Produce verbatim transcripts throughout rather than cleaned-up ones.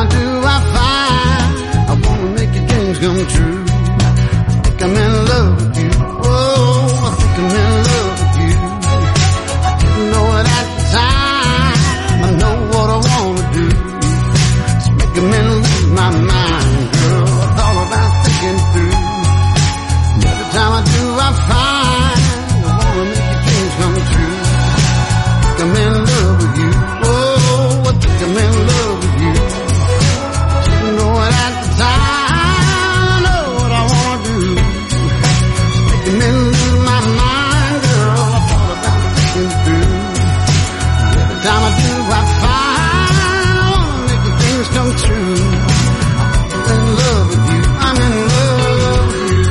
I do, I find I wanna make your dreams come true. I think I'm in love with you. Oh, I think I'm in love with you. I didn't know it at the time. I know what I wanna do. It's making me lose my mind, girl. I thought about thinking through. And every time I do, I find I wanna make your dreams come true. I think I'm in love with you. Oh, I think I'm in love with you. Didn't know it at the time. I know what I wanna do. Making me lose my mind, girl. I thought about thinking through. And every time I do, I find I wanna make your dreams come true. I'm in love with you. I'm in love with you.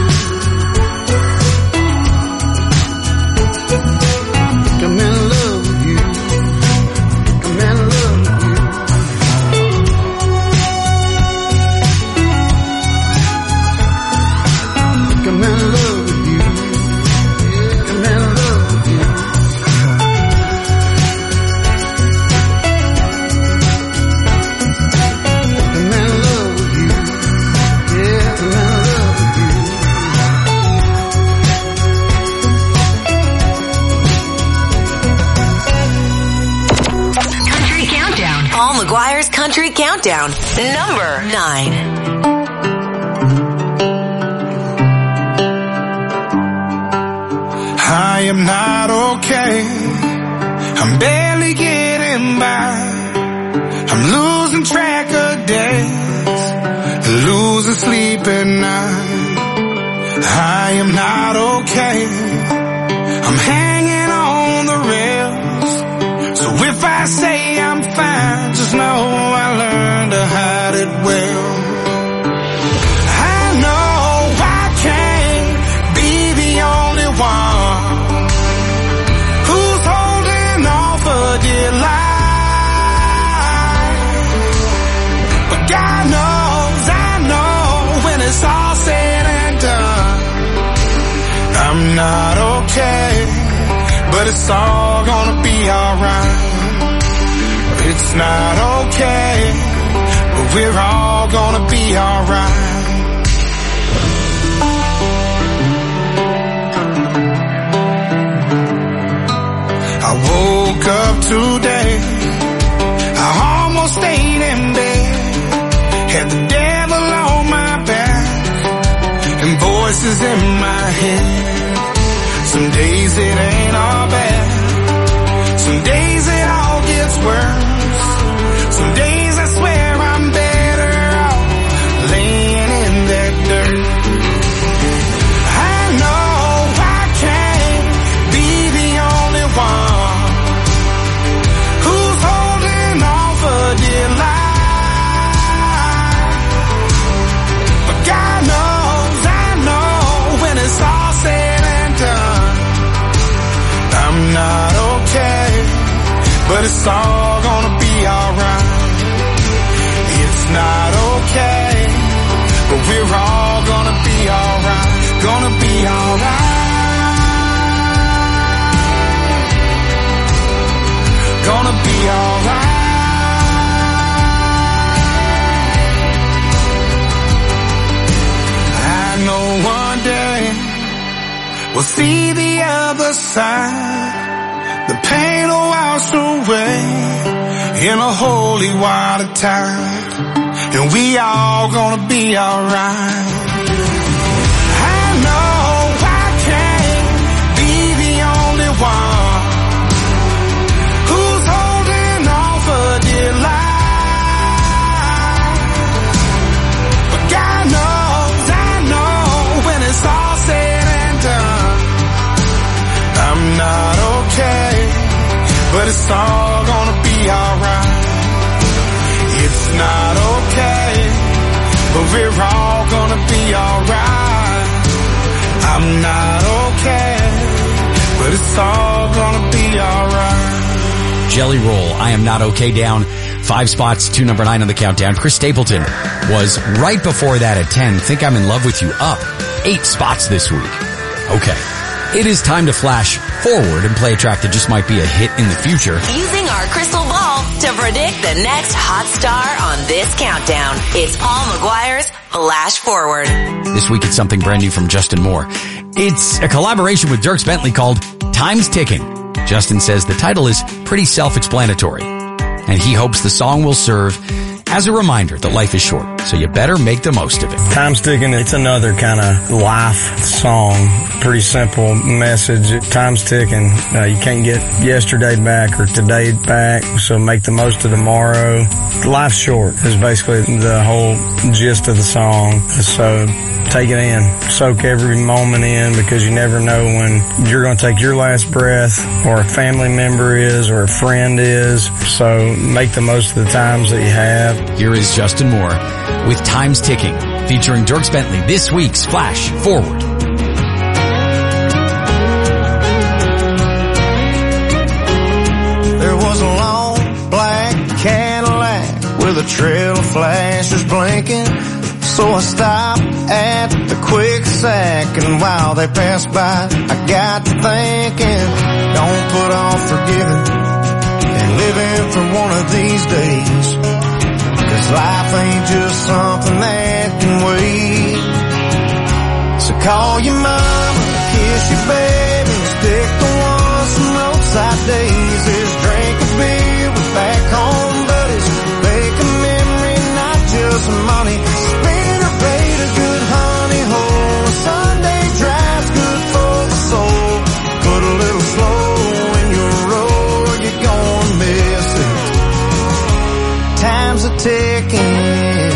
I think I'm in love with you. I think I'm in love with you. I think I'm in love with you. Yeah, I'm in love with you. I'm in love with you. Yeah, I'm in love with you. Country Countdown. Paul McGuire's Country Countdown. Number nine. I am not okay. I'm barely getting by. I'm losing track of days, losing sleep at night. I am not okay. I'm hanging on the rails. So if I say I'm fine, just know I learned to hide it well. I know I can't be the only one who's holding on for dear life. But God knows, I know when it's all said and done, I'm not okay, but it's all gonna be alright. It's not okay, but we're all gonna be alright. I woke up today, I almost stayed in bed, had the devil on my back, and voices in my head. Some days it ain't all bad, some days it all gets worse, some days I swear I'm better off laying in that dirt. I know I can't be the only one who's holding on for dear life. But God knows, I know when it's all said and done, I'm not okay, but it's all gonna be alright. It's not okay, but we're all gonna be alright. Gonna be alright. Gonna be alright. I know one day we'll see the other side. The pain will wash away in a holy water tide, and we all gonna be alright. I know I can't be the only one who's holding on for dear life. But God knows, I know when it's all said and done, I'm not okay, but it's all gonna be alright. It's not okay, but we're all gonna be alright. I'm not okay, but it's all gonna be alright. Jelly Roll, I Am Not Okay, down five spots to number nine on the countdown. Chris Stapleton was right before that at ten. Think I'm in Love with You, up eight spots this week. Okay. It is time to flash forward and play a track that just might be a hit in the future. Using our crystal ball to predict the next hot star on this countdown. It's Paul McGuire's Flash Forward. This week it's something brand new from Justin Moore. It's a collaboration with Dierks Bentley called Time's Ticking. Justin says the title is pretty self-explanatory, and he hopes the song will serve as a reminder that life is short, so you better make the most of it. Time's ticking, it's another kind of life song. Pretty simple message. Time's ticking. Uh, you can't get yesterday back or today back, so make the most of tomorrow. Life's short is basically the whole gist of the song. So take it in. Soak every moment in, because you never know when you're going to take your last breath, or a family member is, or a friend is. So make the most of the times that you have. Here is Justin Moore with Time's Ticking, featuring Dierks Bentley, this week's Flash Forward. There was a long black Cadillac with a trail of flashes blinking. So I stopped at the quick sack, and while they passed by, I got to thinking, don't put off forgiving and living for one of these days. Cause life ain't just something that can wait. So call your mama, kiss your babies, pick the ones from roadside daisies, drink a beer with back home buddies, make a memory, not just money. Spin or bait a good honey hole, a Sunday drive's good for the soul. Put a little slow in your roll, you're gonna miss it. Time's a ticking.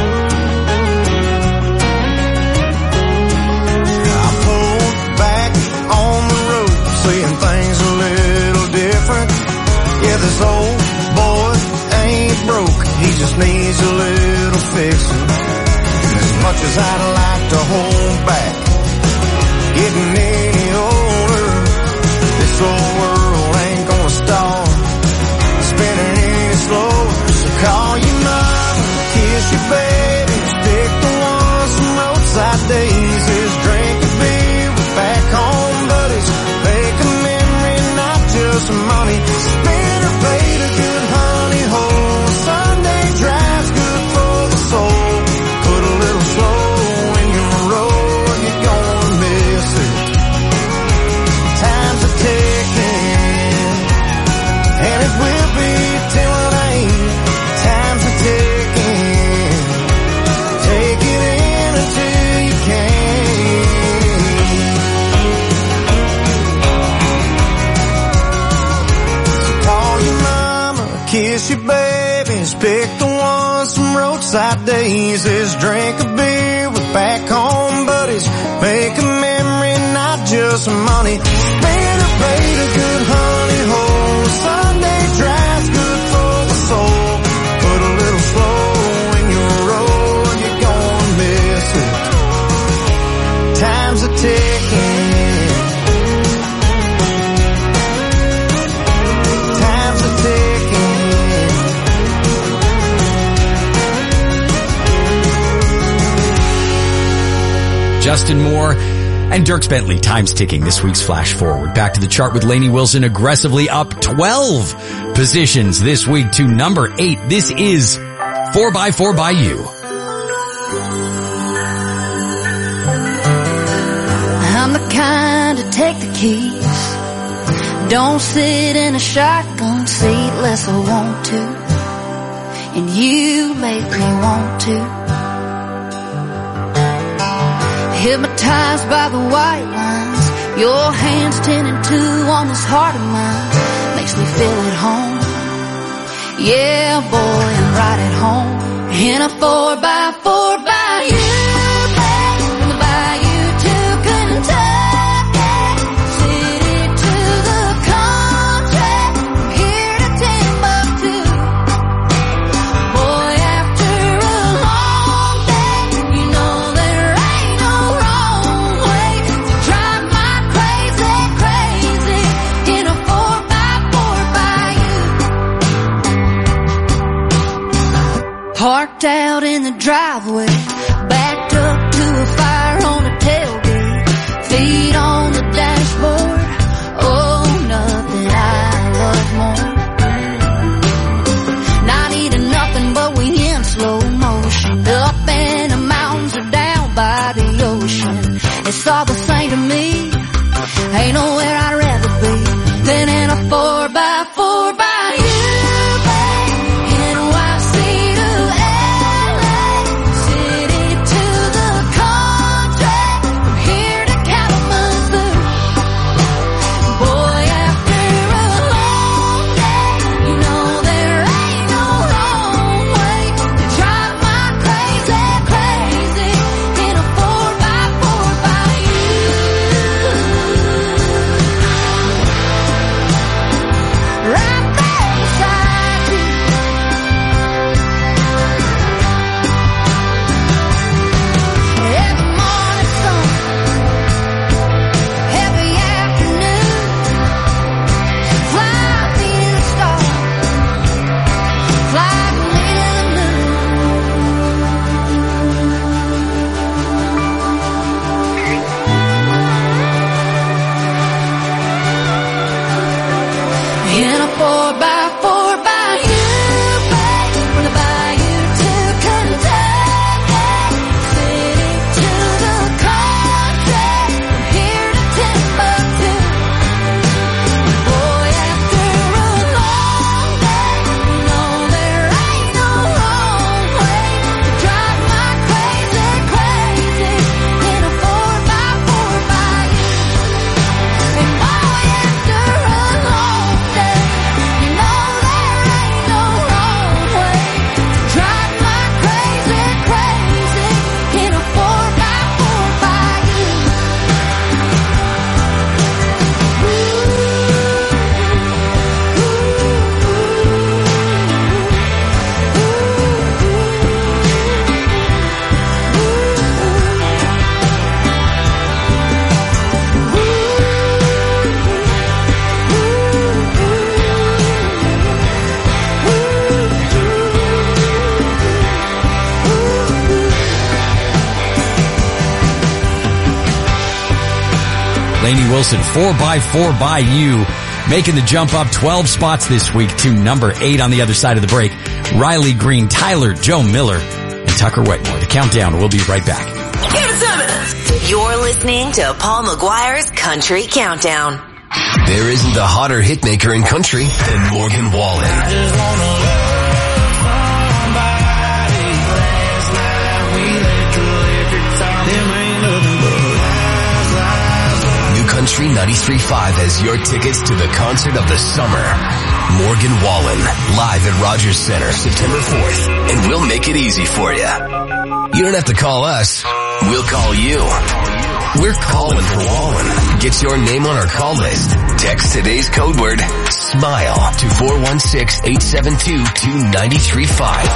I pulled back on the road, seeing things a little different. Yeah, this old boy ain't broke, he just needs a little fixing. As much as I'd like to hold back, getting any older, this old world ain't gonna stall, spinning any slower. So call your mama, kiss your babies, pick the ones from roadside daisies, drink a beer with back home buddies, make a memory, not just money. Spin or bait a good honey hole, Sunday drive's good for the soul. Put a little slow in your roll, you're gonna miss it. Time's a ticking, and it will be till it ain't. Time's a ticking, take it in until you can. So call your mama, kiss your babies, pick the ones from roadside daisies, drink a beer with back home buddies, make a memory, not just money. Spin or bait a good honey hole, Sunday drive's good for the soul. Put a little slow in your roll, you're gonna miss it. Time's a ticking. Time's a ticking. Justin Moore and Dierks Bentley, Time's Ticking, this week's Flash Forward. Back to the chart with Lainey Wilson aggressively up twelve positions this week to number eight. This is four by four by You. I'm the kind to take the keys, don't sit in a shotgun seat unless I want to, and you make me want to. Hypnotized by the white lines, your hands ten and two on this heart of mine, makes me feel at home. Yeah, boy, I'm right at home in a four by four by you. From the bayou to Kentucky, city to the country, from here to Timbuktu. Boy, after a long day, you know there ain't no wrong way to drive my crazy, crazy in a four by four by you. Parked out in the driveway, backed up to a fire on a tailgate, feet on the dash Ain't nowhere I'd rather be than in a four by four by you, babe. N Y C to L A, city to the country, from here to Kalamazoo. Boy, after a long day, you know there ain't no wrong way to drive my crazy, crazy in a four by four by you. Right there beside you. Every morning sun, every afternoon, fly me to the stars, fly me to the moon. In a four by four by you, babe, from the bayou to Kentucky, city to the country, from here to Timbuktu. Boy, after a long day, you know there ain't no wrong way to drive my crazy, crazy in a four by four by you. And boy, after a long day, you know there ain't no wrong way to drive my crazy, crazy in a four by four by you. Lainey Wilson, four by four by you, making the jump up twelve spots this week to number eight on the other side of the break. Riley Green, Tyler, Joe Miller, and Tucker Wetmore. The countdown. We'll be right back. You're listening to Paul McGuire's Country Countdown. There isn't a hotter hitmaker in country than Morgan Wallen. New Country ninety-three point five has your tickets to the concert of the summer. Morgan Wallen, live at Rogers Center, September fourth, and we'll make it easy for you. You don't have to call us. We'll call you. We're calling for Wallen. Get your name on our call list. Text today's code word, SMILE, to four one six, eight seven two, two nine three five.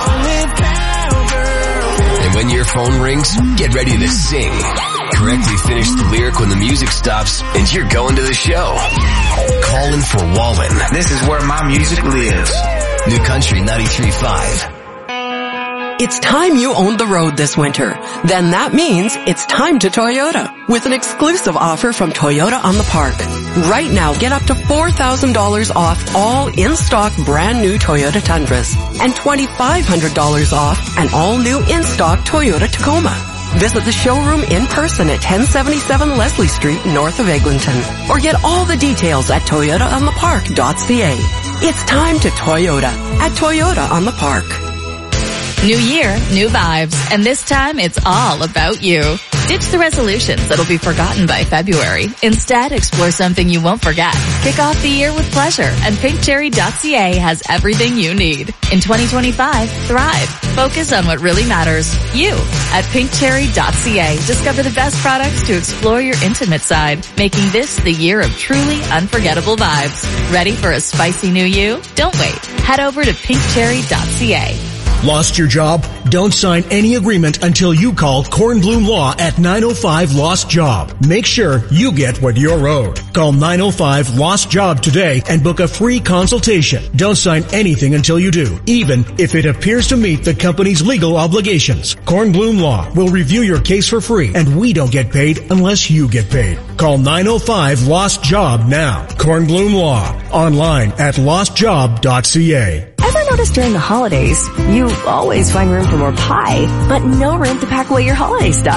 And when your phone rings, get ready to sing. Correctly finish the lyric when the music stops, and you're going to the show. Calling for Wallen. This is where my music lives. New Country ninety-three point five. It's time you owned the road this winter. Then that means it's time to Toyota with an exclusive offer from Toyota on the Park. Right now, get up to four thousand dollars off all in-stock brand new Toyota Tundras and twenty-five hundred dollars off an all-new in-stock Toyota Tacoma. Visit the showroom in person at ten seventy-seven Leslie Street, north of Eglinton, or get all the details at toyota on the park dot c a. It's time to Toyota at Toyota on the Park. New year, new vibes, and this time it's all about you. Ditch the resolutions that'll be forgotten by February. Instead, explore something you won't forget. Kick off the year with pleasure, and pink cherry dot c a has everything you need. In twenty twenty-five, thrive. Focus on what really matters. You. At pink cherry dot c a, discover the best products to explore your intimate side, making this the year of truly unforgettable vibes. Ready for a spicy new you? Don't wait. Head over to pink cherry dot c a. Lost your job? Don't sign any agreement until you call Kornblum Law at nine oh five Lost Job. Make sure you get what you're owed. Call nine oh five Lost Job today and book a free consultation. Don't sign anything until you do, even if it appears to meet the company's legal obligations. Kornblum Law will review your case for free, and we don't get paid unless you get paid. Call nine oh five Lost Job now. Kornblum Law. Online at lost job dot c a. Ever notice during the holidays, you always find room for more pie, but no room to pack away your holiday stuff?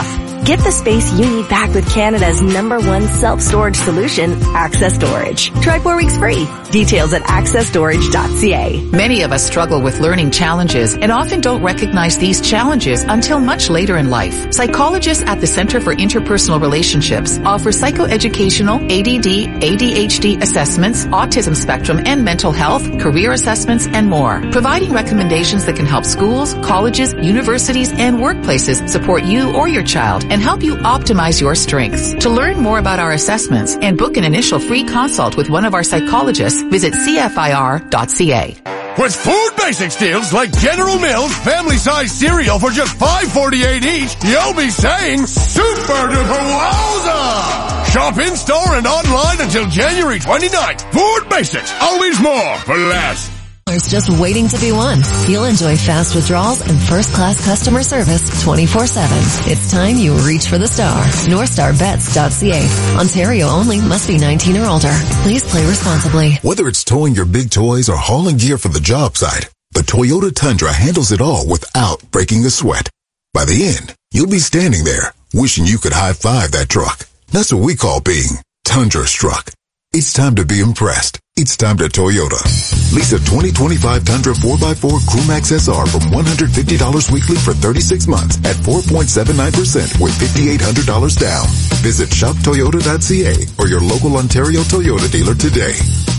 Get the space you need back with Canada's number one self-storage solution, Access Storage. Try four weeks free. Details at access storage dot c a. Many of us struggle with learning challenges and often don't recognize these challenges until much later in life. Psychologists at the Center for Interpersonal Relationships offer psychoeducational, A D D, A D H D assessments, autism spectrum and mental health, career assessments, and more, providing recommendations that can help schools, colleges, universities, and workplaces support you or your child and help you optimize your strengths. To learn more about our assessments and book an initial free consult with one of our psychologists, visit c f i r dot c a. With food basics deals like General Mills family-size cereal for just five forty-eight each, you'll be saying super duper wowza! Shop in-store and online until January twenty-ninth. Food basics, always more for less. It's just waiting to be won. You'll enjoy fast withdrawals and first-class customer service twenty-four seven. It's time you reach for the star. north star bets dot c a. Ontario only. Must be nineteen or older. Please play responsibly. Whether it's towing your big toys or hauling gear for the job site, the Toyota Tundra handles it all without breaking a sweat. By the end, you'll be standing there wishing you could high-five that truck. That's what we call being Tundra-struck. It's time to be impressed. It's time to Toyota. Lease a twenty twenty-five Tundra four by four Crewmax S R from one hundred fifty dollars weekly for thirty-six months at four point seven nine percent with five thousand eight hundred dollars down. Visit shop toyota dot c a or your local Ontario Toyota dealer today.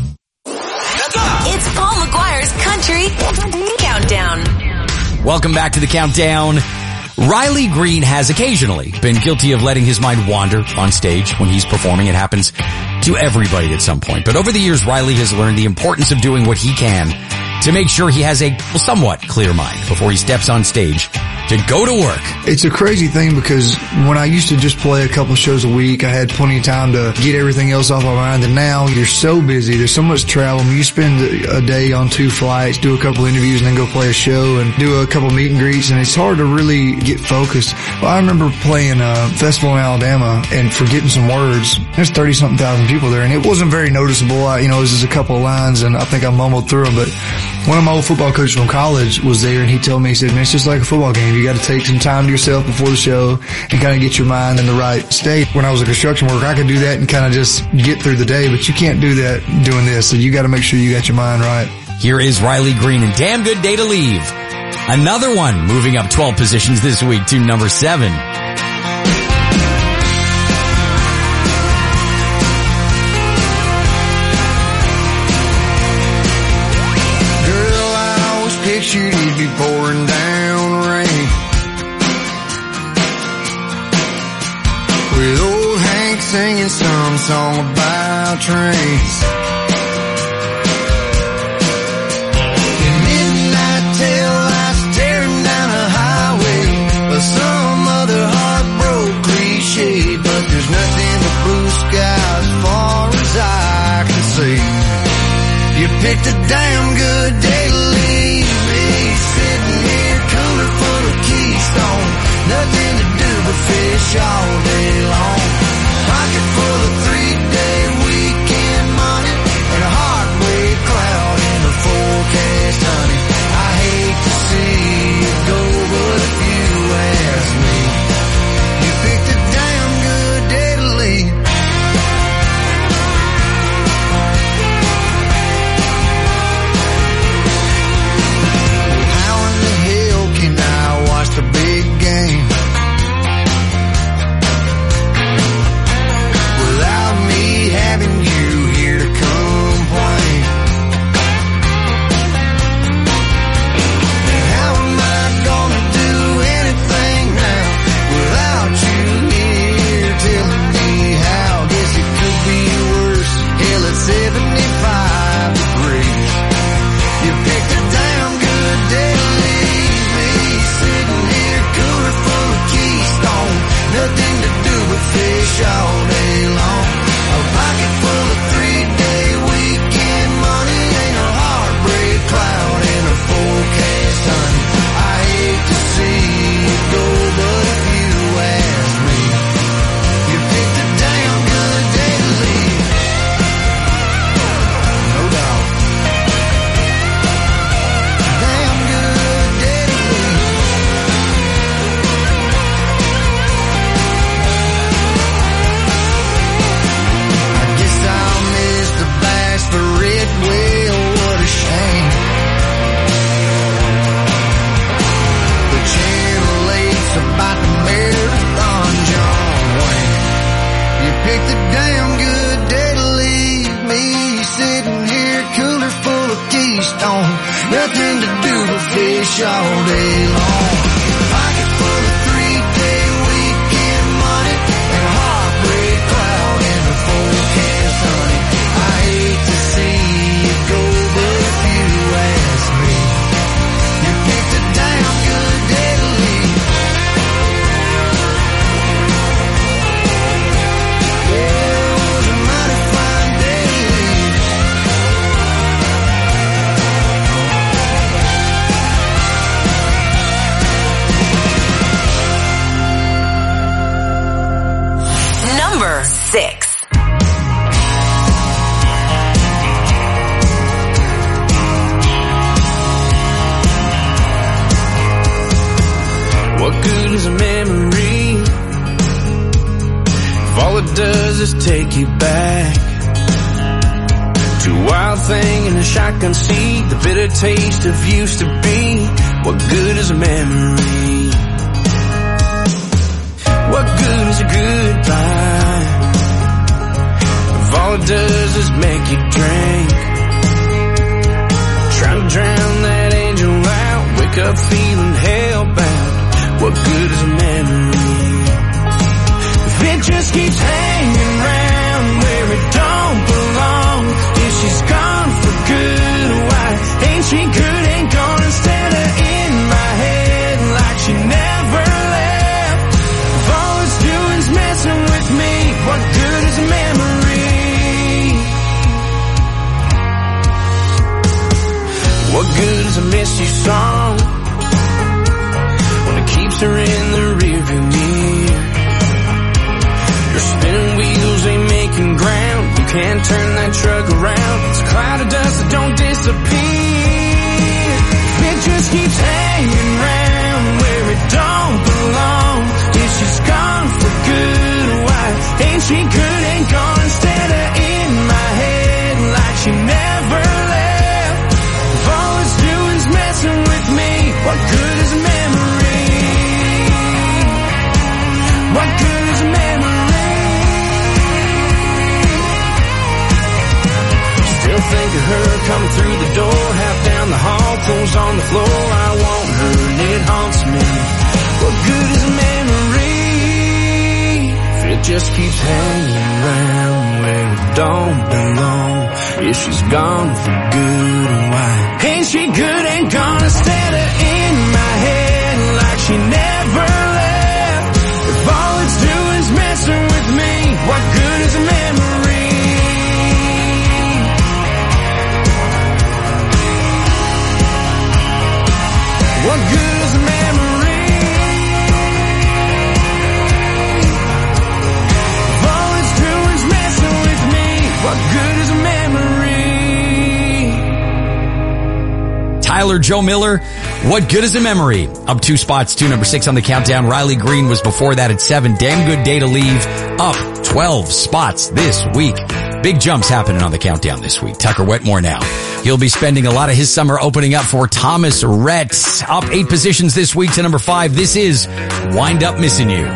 It's Paul McGuire's Country Countdown. Welcome back to the Countdown. Riley Green has occasionally been guilty of letting his mind wander on stage when he's performing. It happens to everybody at some point. But over the years, Riley has learned the importance of doing what he can to make sure he has a well, somewhat clear mind before he steps on stage to go to work. It's a crazy thing because when I used to just play a couple shows a week, I had plenty of time to get everything else off my mind. And now you're so busy. There's so much travel. I mean, you spend a day on two flights, do a couple interviews, and then go play a show and do a couple meet and greets. And it's hard to really get focused. Well, I remember playing a festival in Alabama and forgetting some words. There's thirty-something thousand people there, and it wasn't very noticeable. I, you know, it was just a couple of lines, and I think I mumbled through them. But one of my old football coaches from college was there, and he told me, he said, man, it's just like a football game. You got to take some time to yourself before the show and kind of get your mind in the right state. When I was a construction worker, I could do that and kind of just get through the day, but you can't do that doing this. So you got to make sure you got your mind right. Here is Riley Green and Damn Good Day to Leave. Another one moving up twelve positions this week to number seven. Pictured it'd be pouring down rain, with old Hank singing some song about trains. In midnight tail lights tearing down a highway, or some other heartbroken cliche, but there's nothing but blue sky as far as I can see. You picked a damn good day to leave. Sitting here, cooler full of Keystone, nothing to do but fish all day long. Pocket full of three-day weekend money, beach all day long. Pocket full of three-day weekend money and a heartbreak cloud in the forecast, honey. I hate to see you go, but if you ask me, you picked a damn good day to leave. Yeah, it was a mighty fine day to leave. Number six. What good is a memory if all it does is take you back to a wild thing in a shotgun seat, the bitter taste of used to be? What good is a memory? What good is a goodbye if all it does is make you drink? Trying to drown that angel out, wake up feeling hellbound. What good is a memory if it just keeps hanging around where it don't belong? If she's gone for good, why ain't she good and gone instead of in my head like she never left? If all it's doing's messing with me, what good is a memory? What good is a miss you song when it keeps her in the rearview mirror? Your spinning wheels ain't making ground, you can't turn that truck around. It's a cloud of dust that don't disappear. It just keeps hanging around where it don't belong. If she's gone for good, why ain't she good and gone instead of in my head like she never left? If all it's doing's messing with me, what good is a memory? What good is a memory? Still think of her coming through the door, half down the hall, clothes on the floor. I want her and it haunts me. What good is a memory if it just keeps hanging around where it don't belong? If she's gone for good, why ain't she good and gone instead of in my head like she never left? If all it's doing's messing with me, what good is a memory? What good is a memory? If all it's doing's messing with me, what good is a memory? Tyler Joe Miller, What Good is a Memory? Up two spots to number six on the countdown. Riley Green was before that at seven. Damn Good Day to Leave, up twelve spots this week. Big jumps happening on the countdown this week. Tucker Wetmore now. He'll be spending a lot of his summer opening up for Thomas Rhett. Up eight positions this week to number five. This is Wind Up Missing You.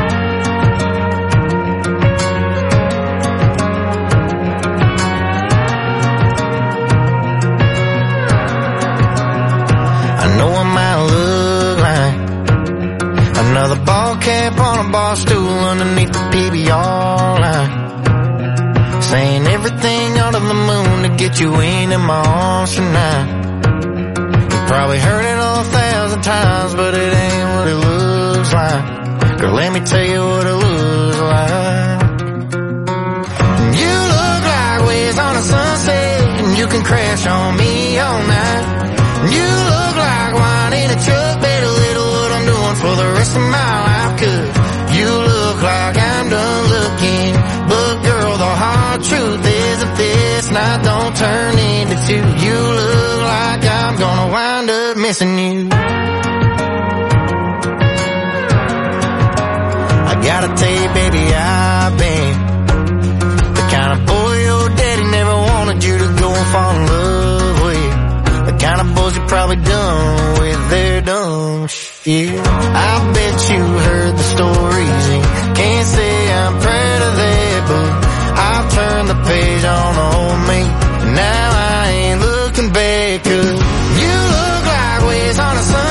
Another ball cap on a bar stool underneath the P B R line, saying everything under the moon to get you into my arms tonight. You probably heard it all a thousand times, but it ain't what it looks like. Girl, let me tell you what it looks like. You look like waves on a sunset, and you can crash on me all night. You look like wine in a truck, better little for the rest of my life, cause you look like I'm done looking. But girl, the hard truth is if this night don't turn into two, you look like I'm gonna wind up missing you. I gotta tell you, baby, I've been the kind of boy your daddy never wanted you to go and fall in love with. The kind of boys you probably done with their dumb shit. Yeah, I bet you heard the stories and can't say I'm proud of that, but I've turned the page on old me, and now I ain't looking back, cause you look like waves on a sun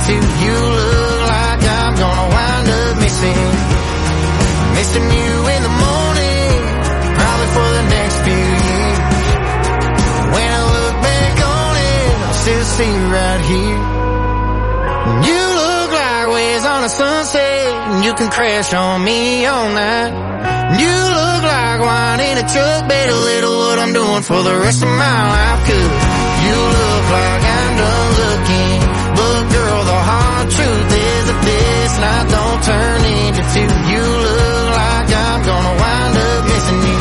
too. You look like I'm gonna wind up missing, missing you in the morning, probably for the next few years. When I look back on it, I'll still see you right here. You look like waves on a sunset, and you can crash on me all night. You look like wine in a truck, bet a little what I'm doing for the rest of my life. Cause you look like I'm done looking, but girl, the hard truth is that this night don't turn into two. You look like I'm gonna wind up missing you,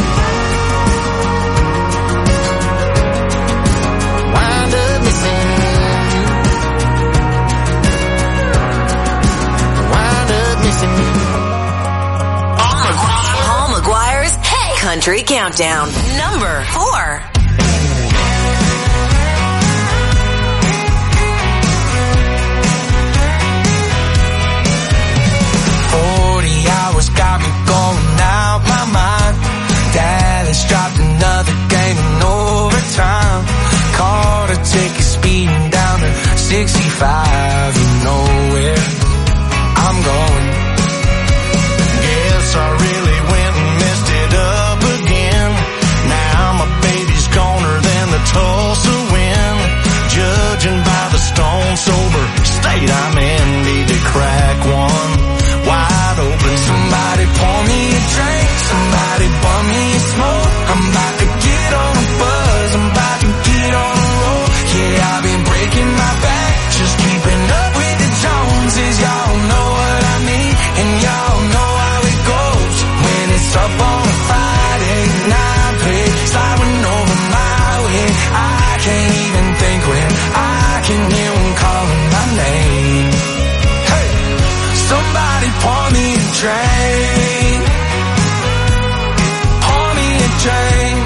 wind up missing you, wind up missing you. Paul McGuire's Hey Country Countdown, number four. Forty hours got me going out my mind. Dallas dropped another game in overtime. Caught a ticket speeding down to sixty-five. You know where I'm going. Guess I really went and messed it up again. Now my baby's goner than the Tulsa wind. Judging by the stone sober state I'm in, need to crack one wide open. Somebody pour me a drink, somebody pour me a smoke. I'm about to get on a buzz, I'm about to get on a roll. Yeah, I've been breaking my back, just keeping up with the Joneses. Y'all know what I mean, and y'all know how it goes. When it's up on a Friday night, play sliding over my way. I can't even think when I can hear them calling my name. Hey, somebody pour me a drink, pour me a drink.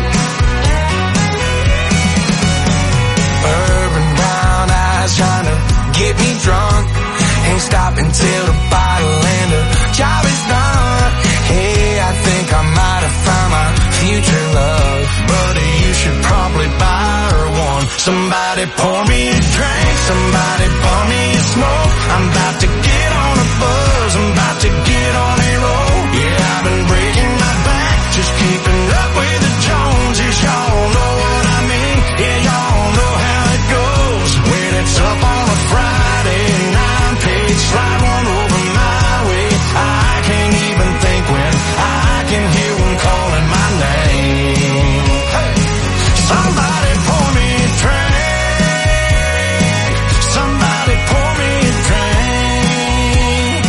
Urban brown eyes trying to get me drunk. Ain't stopping till the bottle and the job is done. Hey, I think I might have found my future love. Buddy, you should probably buy her one. Somebody pour me a drink, somebody pour me a smoke. I'm about to get on a buzz, I'm about to get on a roll. Yeah, I've been breaking my back, just keeping up with the Joneses. Y'all know what I mean, yeah, y'all know how it goes. When it's up on a Friday nine page, slide one over my way. I can't even think when I can hear them calling my name. Hey, somebody pour me a drink, somebody pour me a drink.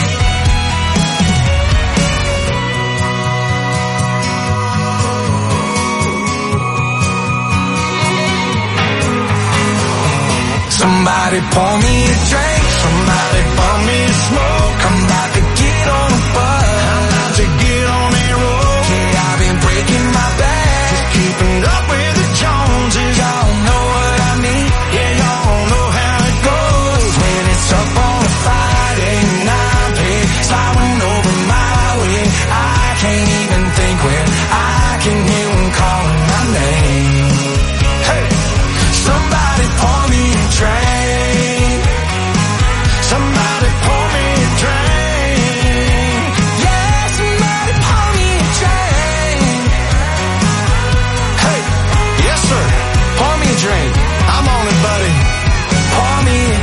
Somebody pour me a drink, somebody pour me a smoke. I'm about to get on a buzz, I'm about to get on a roll. Yeah, I've been breaking my back, just keeping up with the Joneses. Y'all know what I mean, yeah, y'all know how it goes. When it's up on a Friday night, hey, sliding over my way. I can't even think when I can hear them calling my name. Hey, somebody pour me a drink, somebody pour me a drink. Yeah, somebody pour me a drink. Hey, yes sir, pour me a drink. I'm on it, buddy. Pour me a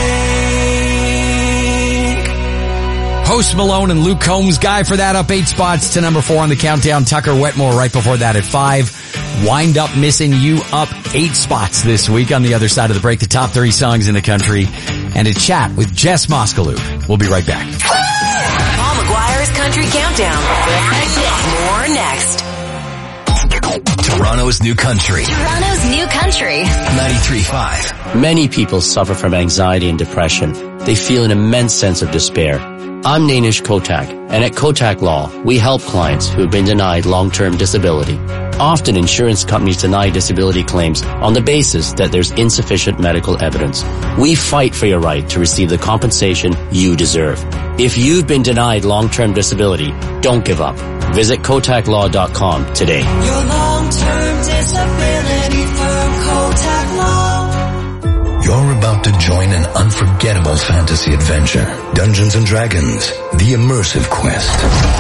drink. Post Malone and Luke Combs, Guy for that, up eight spots to number four on the countdown. Tucker Wetmore right before that at five. Wind Up Missing You up eight spots this week. On the other side of the break, the top thirty songs in the country and a chat with Jess Moskalup. We'll be right back. Paul McGuire's Country Countdown. More next. Toronto's New Country. Toronto's New Country. ninety-three point five. Many people suffer from anxiety and depression. They feel an immense sense of despair. I'm Nainish Kotak, and at Kotak Law, we help clients who have been denied long-term disability. Often insurance companies deny disability claims on the basis that there's insufficient medical evidence. We fight for your right to receive the compensation you deserve. If you've been denied long-term disability, don't give up. Visit kotak law dot com today. Your long-term disability firm, Kotak Law. You're about to join Join an unforgettable fantasy adventure. Dungeons and Dragons, the immersive quest.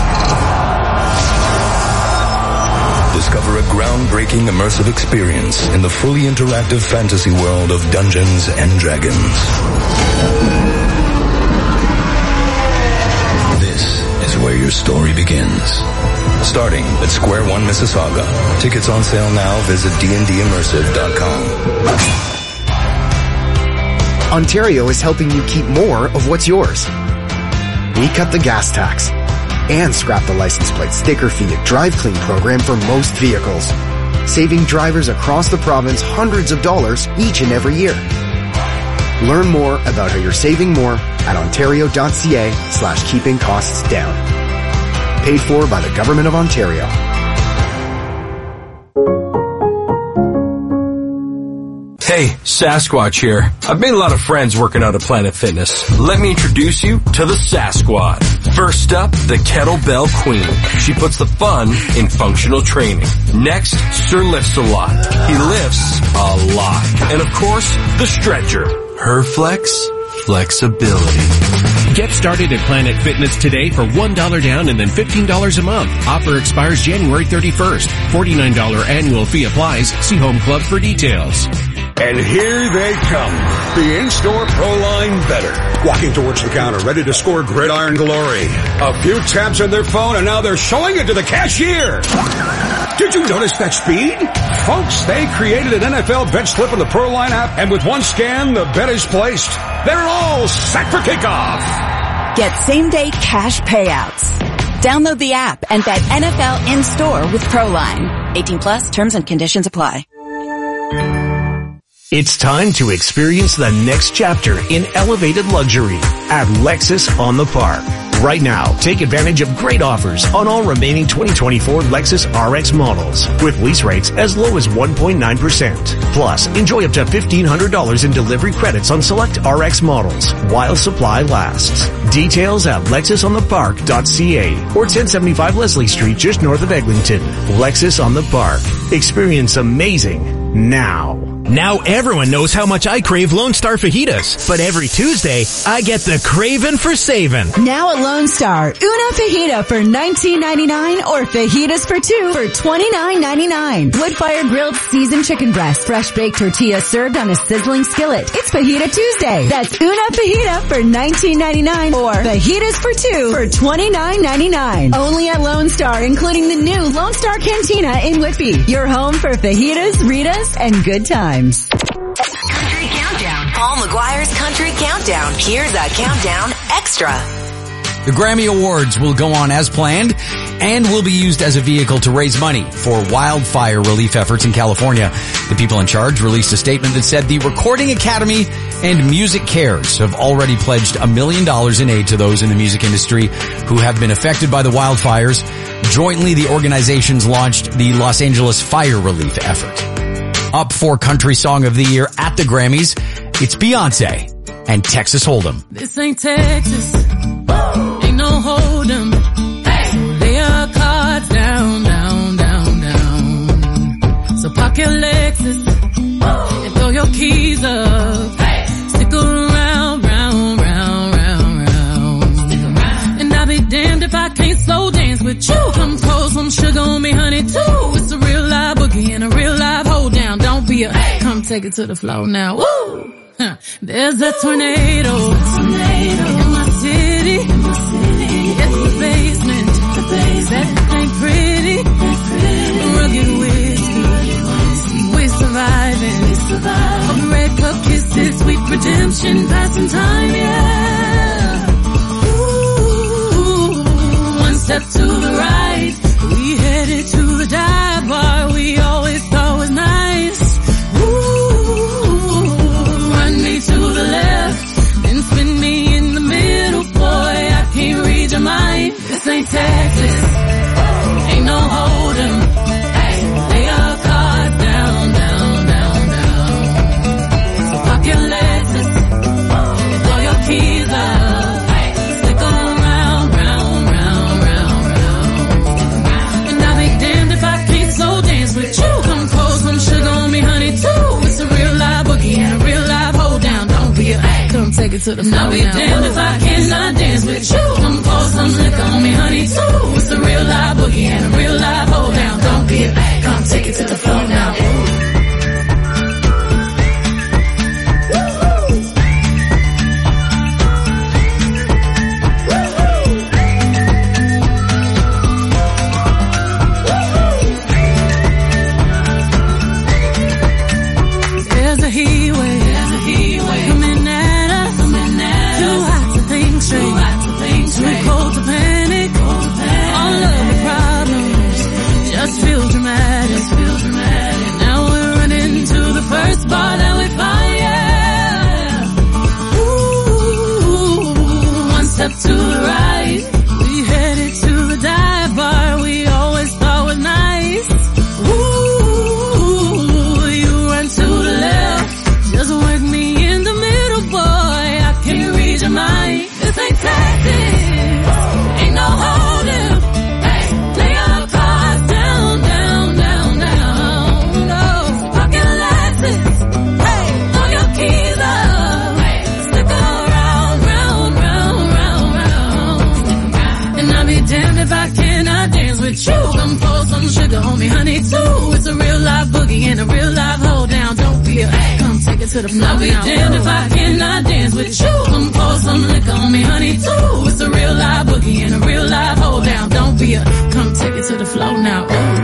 Discover a groundbreaking immersive experience in the fully interactive fantasy world of Dungeons and Dragons. This is where your story begins. Starting at Square One Mississauga. Tickets on sale now. Visit d n d immersive dot com. Ontario is helping you keep more of what's yours. We cut the gas tax and scrap the license plate sticker fee at Drive Clean program for most vehicles, saving drivers across the province hundreds of dollars each and every year. Learn more about how you're saving more at ontario.ca slash keeping costs down. Paid for by the Government of Ontario. Hey, Sasquatch here. I've made a lot of friends working out at Planet Fitness. Let me introduce you to the Sasquad. First up, the Kettlebell Queen. She puts the fun in functional training. Next, Sir Lifts a Lot. He lifts a lot. And of course, the Stretcher. Her flex, flexibility. Get started at Planet Fitness today for one dollar down and then fifteen dollars a month. Offer expires January thirty-first. forty-nine dollars annual fee applies. See Home Club for details. And here they come, the in-store Pro Line better. Walking towards the counter, ready to score gridiron glory. A few taps on their phone, and now they're showing it to the cashier. Did you notice that speed? Folks, they created an N F L bet slip on the Pro Line app, and with one scan, the bet is placed. They're all set for kickoff. Get same-day cash payouts. Download the app and bet N F L in-store with Pro Line. eighteen plus, terms and conditions apply. It's time to experience the next chapter in elevated luxury at Lexus on the Park. Right now, take advantage of great offers on all remaining twenty twenty-four Lexus R X models with lease rates as low as one point nine percent. Plus, enjoy up to fifteen hundred dollars in delivery credits on select R X models while supply lasts. Details at lexus on the park dot c a or ten seventy-five Leslie Street just north of Eglinton. Lexus on the Park. Experience amazing now. Now everyone knows how much I crave Lone Star fajitas, but every Tuesday, I get the craving for saving. Now at Lone Star, una fajita for nineteen ninety-nine or fajitas for two for twenty-nine ninety-nine. Wood-fired grilled seasoned chicken breast, fresh baked tortillas served on a sizzling skillet. It's Fajita Tuesday. That's una fajita for nineteen ninety-nine or fajitas for two for twenty-nine ninety-nine. Only at Lone Star, including the new Lone Star Cantina in Whitby. Your home for fajitas, Ritas, and good times. Country Countdown. Paul McGuire's Country Countdown. Here's a countdown extra. The Grammy Awards will go on as planned and will be used as a vehicle to raise money for wildfire relief efforts in California. The people in charge released a statement that said the Recording Academy and Music Cares have already pledged a million dollars in aid to those in the music industry who have been affected by the wildfires. Jointly, the organizations launched the Los Angeles Fire Relief Effort. Up for Country Song of the Year at the Grammys, it's Beyonce and Texas Hold'em. This ain't Texas, ain't no Hold'em. So lay your cards down, down, down, down. So park your Lexus and throw your keys up. Stick around, round, round, round, round. And I'll be damned if I can't slow dance with you. Come pour some sugar on me, honey, too. It's a real live boogie and a real live hold down. Don't be a, hey. Come take it to the floor now. Woo! Huh. There's a tornado, tornado in my city. In my city. It's the basement. The basement. That ain't pretty. Ain't pretty. Rugged whiskey. We're surviving. We're surviving. Red cup kisses, sweet redemption, passing time, yeah. Ooh, one step to the right. We headed to the dive bar we always thought was nice. Ooh, run me to the left, then spin me in the middle. Boy, I can't read your mind. This ain't Texas, ain't no Hold'em. Hey, lay your cards down, down, down, down. So pop your Lexus and throw your keys up. Stick around, round, round, round, round. to the floor. I'll be damned if I cannot dance with you. Come pour some liquor on me, honey, too. It's a real live boogie and a real live hold down. Don't be a bag, come take it to the floor now. To the floor. I'll be damned if I cannot dance with you. Come pour some liquor on me, honey, too. It's a real live boogie and a real live hold down. Don't be a, come take it to the floor now, ooh.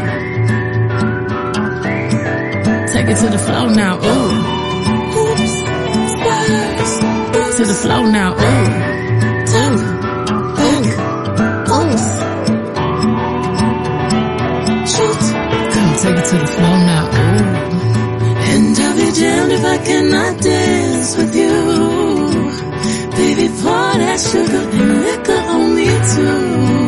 Take it to the floor now, ooh. Oops, spurs, to the floor now, ooh. Ooh, ooh, oops. Shoot, come take it to the floor now, ooh. And I'll be damned if I cannot dance with you. Baby, pour that sugar and liquor on me too.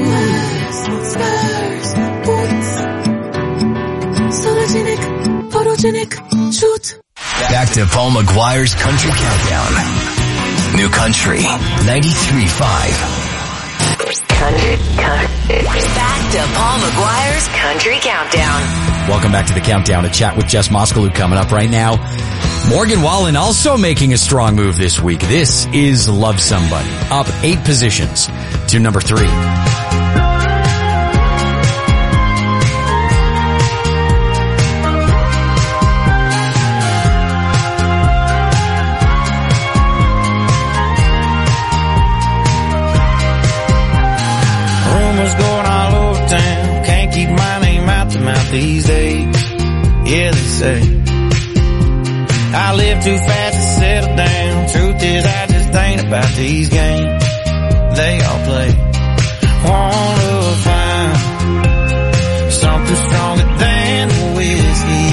Spurs, boots, photogenic, photogenic, shoot. Back to Paul McGuire's Country Countdown. New Country, ninety-three point five. Country, country. Back to Paul McGuire's Country Countdown. Welcome back to the Countdown. A chat with Jess Moskalu coming up right now. Morgan Wallen also making a strong move this week. This is Love Somebody. Up eight positions to number three. Rumors going all over town. Can't keep my name out the mouth these days. Yeah, they say I live too fast to settle down. Truth is, I just ain't about these games they all play. Wanna find something stronger than the whiskey.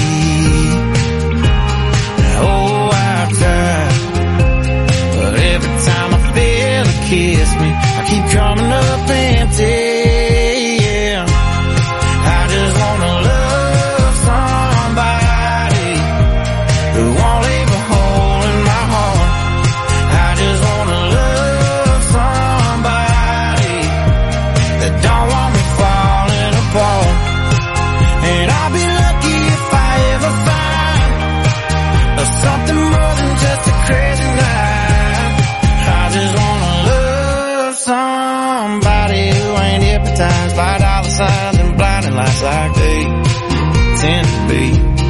Oh, I try, but every time I feel a kiss me, I keep coming up empty. Yeah, I just wanna love somebody who won't leave a hole in my heart. I just wanna love somebody that don't want me falling apart. And I'll be lucky if I ever find something more than just a crazy night. I just wanna love somebody who ain't hypnotized by dollar signs and blinding lights like they tend to be.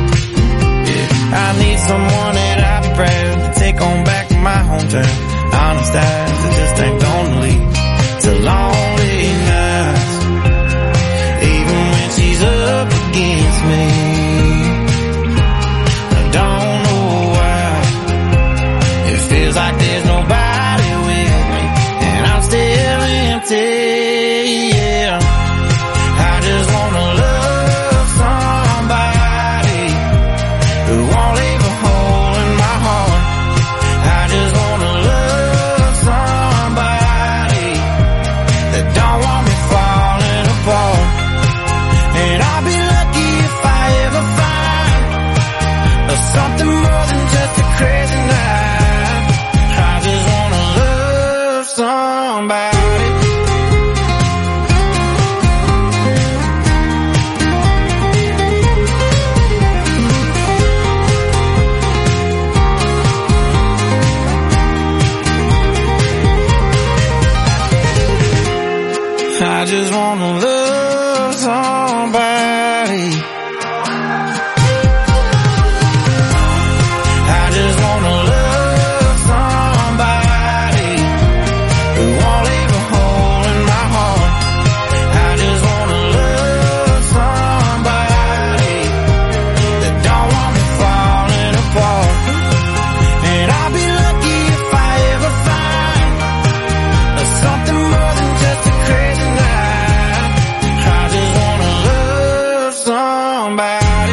I need someone that I'll be proud to take on back to my hometown. Honest eyes that just ain't gonna lead to lonely nights. Even when she's up against me, I don't know why. It feels like there's nobody with me, and I'm still empty. Yeah, I just wanna love somebody who won't leave a hole in my heart. I just wanna love somebody that don't want me falling apart. And I'll be lucky if I ever find something more than just a crazy night. I just wanna love somebody. just wanna love somebody. I just wanna love somebody who won't leave a hole in my heart. I just wanna love somebody that don't want me falling apart. And I'll be lucky if I ever find something more than just a crazy night. I just wanna love somebody.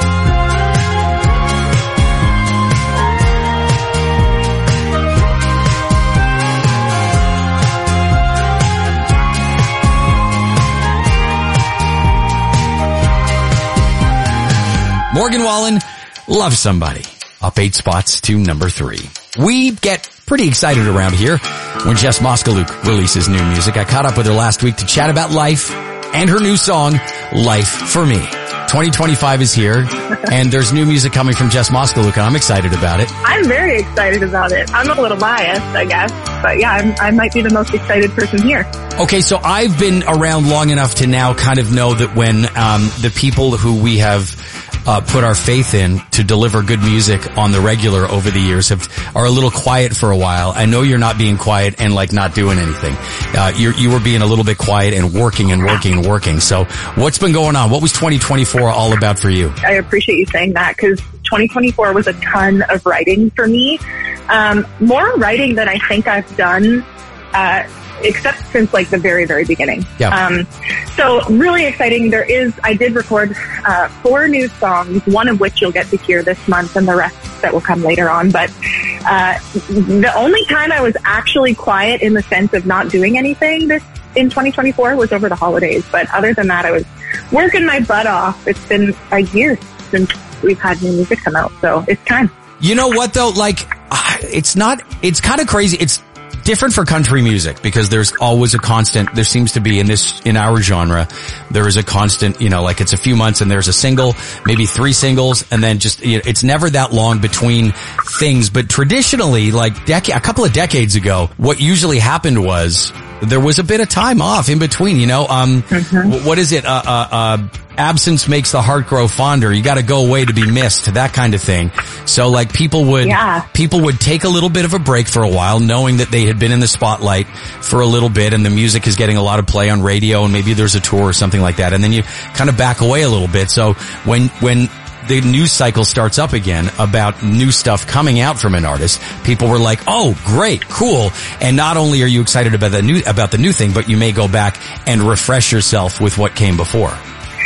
Morgan Wallen, Love Somebody, up eight spots to number three. We get pretty excited around here when Jess Moskaluke releases new music. I caught up with her last week to chat about life and her new song, Life for Me. twenty twenty-five is here, and there's new music coming from Jess Moskaluke, and I'm excited about it. I'm very excited about it. I'm a little biased, I guess, but yeah, I'm, I might be the most excited person here. Okay, so I've been around long enough to now kind of know that when um the people who we have Uh, put our faith in to deliver good music on the regular over the years have are a little quiet for a while. I know you're not being quiet and like not doing anything. Uh, you you were being a little bit quiet and working and working and working. So what's been going on? What was twenty twenty-four all about for you? I appreciate you saying that because twenty twenty-four was a ton of writing for me. Um, more writing than I think I've done, uh, except since like the very, very beginning. Yeah. Um, so really exciting. There is, I did record, uh, four new songs, one of which you'll get to hear this month and the rest that will come later on. But, uh, the only time I was actually quiet in the sense of not doing anything this in twenty twenty-four was over the holidays. But other than that, I was working my butt off. It's been a year since we've had new music come out. So it's time. You know what though? Like, it's not, it's kind of crazy. It's different for country music because there's always a constant, there seems to be in this, in our genre, there is a constant, you know, like it's a few months and there's a single, maybe three singles, and then just, you know, it's never that long between things. But traditionally, like dec- a couple of decades ago, what usually happened was there was a bit of time off in between, you know, um, mm-hmm. what is it? Uh, uh, uh, absence makes the heart grow fonder. You got to go away to be missed, that kind of thing. So like people would, yeah. people would take a little bit of a break for a while, knowing that they had been in the spotlight for a little bit and the music is getting a lot of play on radio and maybe there's a tour or something like that. And then you kind of back away a little bit. So when, when, the news cycle starts up again about new stuff coming out from an artist, people were like, oh, great, cool. And not only are you excited about the new, about the new thing, but you may go back and refresh yourself with what came before.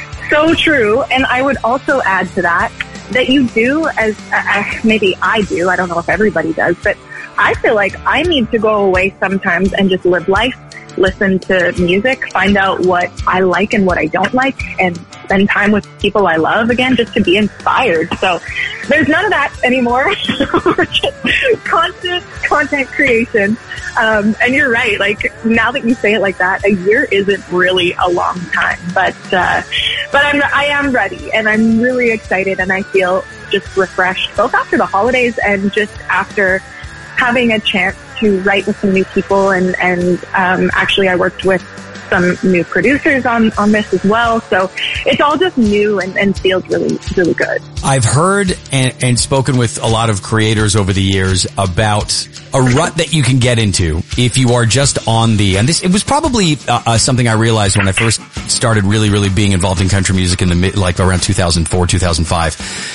So true. And I would also add to that, that you do as, uh, maybe I do, I don't know if everybody does, but I feel like I need to go away sometimes and just live life, listen to music, find out what I like and what I don't like, and spend time with people I love again just to be inspired. So there's none of that anymore. We're just constant content creation. Um, and you're right. Like now that you say it like that, a year isn't really a long time, but, uh, but I'm, I am ready and I'm really excited and I feel just refreshed both after the holidays and just after having a chance to write with some new people and, and, um, actually I worked with some new producers on, on this as well. So it's all just new and, and feels really, really good. I've heard and, and spoken with a lot of creators over the years about a rut that you can get into if you are just on the, and this, it was probably uh, uh, something I realized when I first started really, really being involved in country music in the mid, like around two thousand four, two thousand five,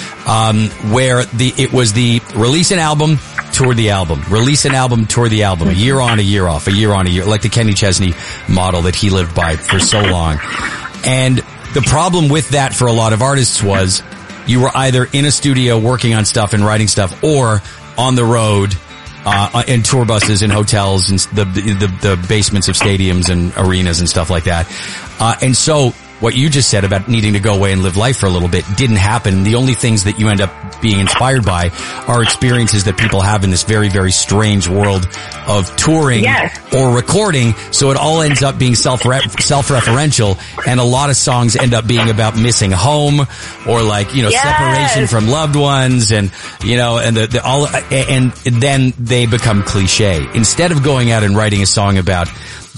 um, where the, it was the release an album, tour the album, release an album, tour the album, a year on, a year off, a year on, a year, like the Kenny Chesney model that he lived by for so long. And the problem with that for a lot of artists was you were either in a studio working on stuff and writing stuff or on the road, uh, in tour buses and hotels and the, the, the basements of stadiums and arenas and stuff like that. Uh, and so what you just said about needing to go away and live life for a little bit didn't happen. The only things that you end up being inspired by are experiences that people have in this very, very strange world of touring yes. or recording. So it all ends up being self self-referential, and a lot of songs end up being about missing home or like, you know, yes. separation from loved ones, and you know, and the, the all, and then they become cliche. Instead of going out and writing a song about